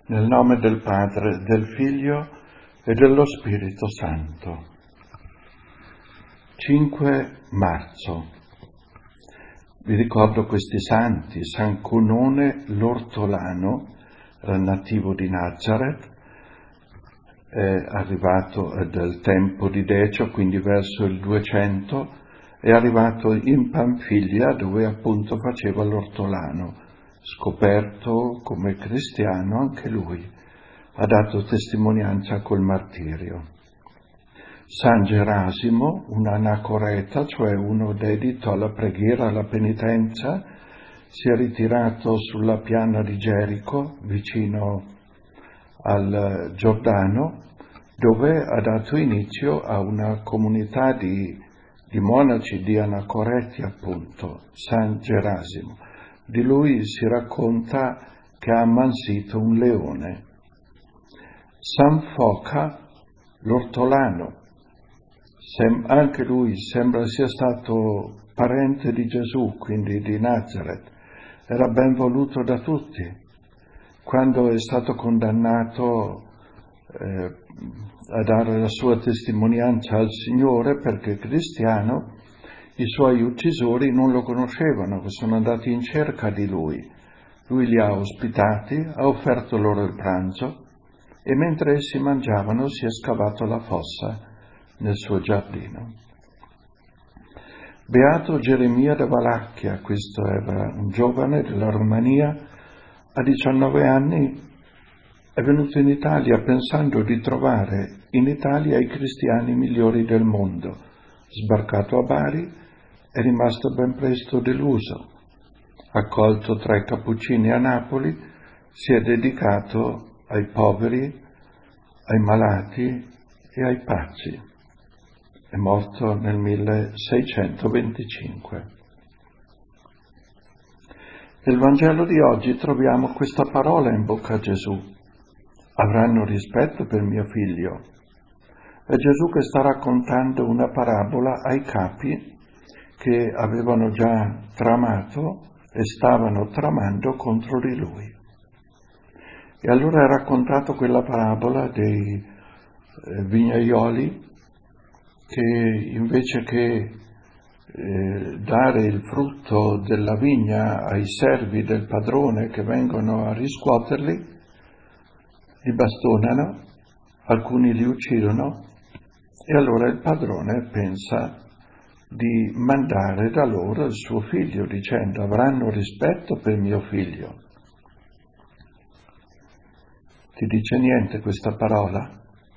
Nel nome del Padre, del Figlio e dello Spirito Santo. 5 marzo. Vi ricordo questi santi. San Cunone l'Ortolano, era nativo di Nazareth, è arrivato del tempo di Decio, quindi verso il 200, è arrivato in Panfilia, dove appunto faceva l'ortolano. Scoperto come cristiano anche lui, ha dato testimonianza col martirio. San Gerasimo, un anacoreta, cioè uno dedito alla preghiera, alla penitenza, si è ritirato sulla piana di Gerico, vicino al Giordano, dove ha dato inizio a una comunità di monaci, di anacoreti appunto, San Gerasimo. Di lui si racconta che ha ammansito un leone. San Foca l'Ortolano, anche lui sembra sia stato parente di Gesù, quindi di Nazareth, era ben voluto da tutti. Quando è stato condannato a dare la sua testimonianza al Signore perché cristiano, i suoi uccisori non lo conoscevano, sono andati in cerca di lui. Lui li ha ospitati, ha offerto loro il pranzo e mentre essi mangiavano si è scavato la fossa nel suo giardino. Beato Geremia da Valacchia, questo era un giovane della Romania, a 19 anni è venuto in Italia pensando di trovare in Italia i cristiani migliori del mondo. Sbarcato a Bari, è rimasto ben presto deluso. Accolto tra i cappuccini a Napoli, si è dedicato ai poveri, ai malati e ai pazzi. È morto nel 1625. Nel Vangelo di oggi troviamo questa parola in bocca a Gesù. Avranno rispetto per mio figlio. È Gesù che sta raccontando una parabola ai capi che avevano già tramato e stavano tramando contro di lui. E allora è raccontato quella parabola dei vignaioli che invece che dare il frutto della vigna ai servi del padrone che vengono a riscuoterli, li bastonano, alcuni li uccidono e allora il padrone pensa di mandare da loro il suo figlio dicendo avranno rispetto per mio figlio. Ti dice niente questa parola?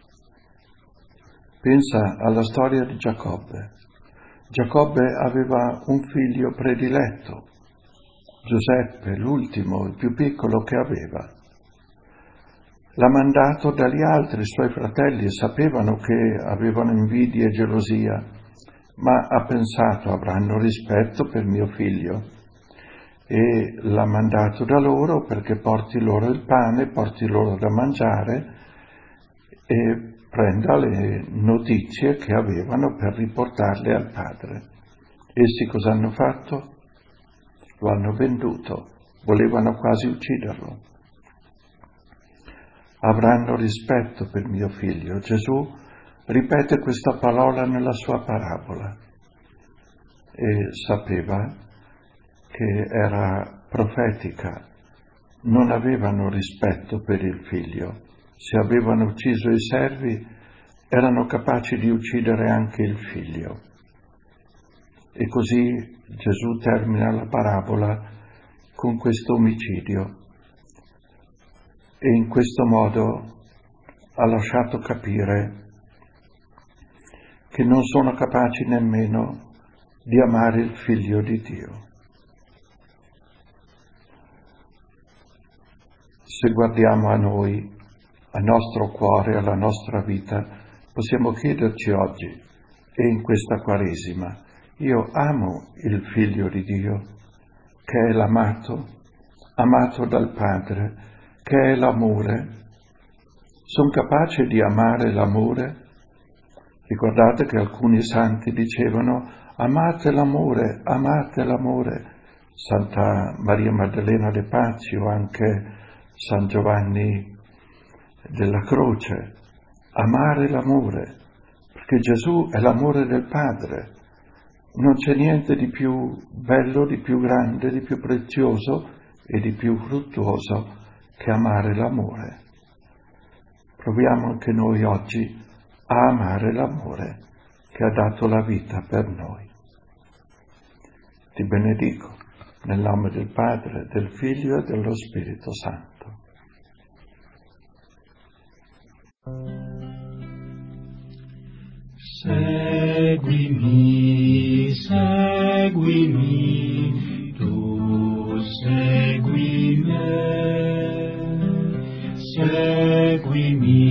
Pensa alla storia di Giacobbe. Giacobbe aveva un figlio prediletto, Giuseppe, l'ultimo, il più piccolo che aveva. L'ha mandato dagli altri suoi fratelli, sapevano che avevano invidia e gelosia, ma ha pensato avranno rispetto per mio figlio e l'ha mandato da loro perché porti loro il pane, porti loro da mangiare e prenda le notizie che avevano per riportarle al padre. Essi cosa hanno fatto? Lo hanno venduto, volevano quasi ucciderlo. Avranno rispetto per mio figlio. Gesù ripete questa parola nella sua parabola e sapeva che era profetica. Non avevano rispetto per il figlio. Se avevano ucciso i servi, erano capaci di uccidere anche il figlio. E così Gesù termina la parabola con questo omicidio e in questo modo ha lasciato capire che non sono capaci nemmeno di amare il Figlio di Dio. Se guardiamo a noi, al nostro cuore, alla nostra vita, possiamo chiederci oggi e in questa Quaresima, io amo il Figlio di Dio, che è l'amato, amato dal Padre, che è l'amore. Sono capace di amare l'amore? Ricordate che alcuni santi dicevano amate l'amore, amate l'amore. Santa Maria Maddalena de' Pazzi o anche San Giovanni della Croce, amare l'amore, perché Gesù è l'amore del Padre. Non c'è niente di più bello, di più grande, di più prezioso e di più fruttuoso che amare l'amore. Proviamo anche noi oggi a amare l'amore che ha dato la vita per noi. Ti benedico nel nome del Padre, del Figlio e dello Spirito Santo. Seguimi, seguimi, tu segui me, seguimi.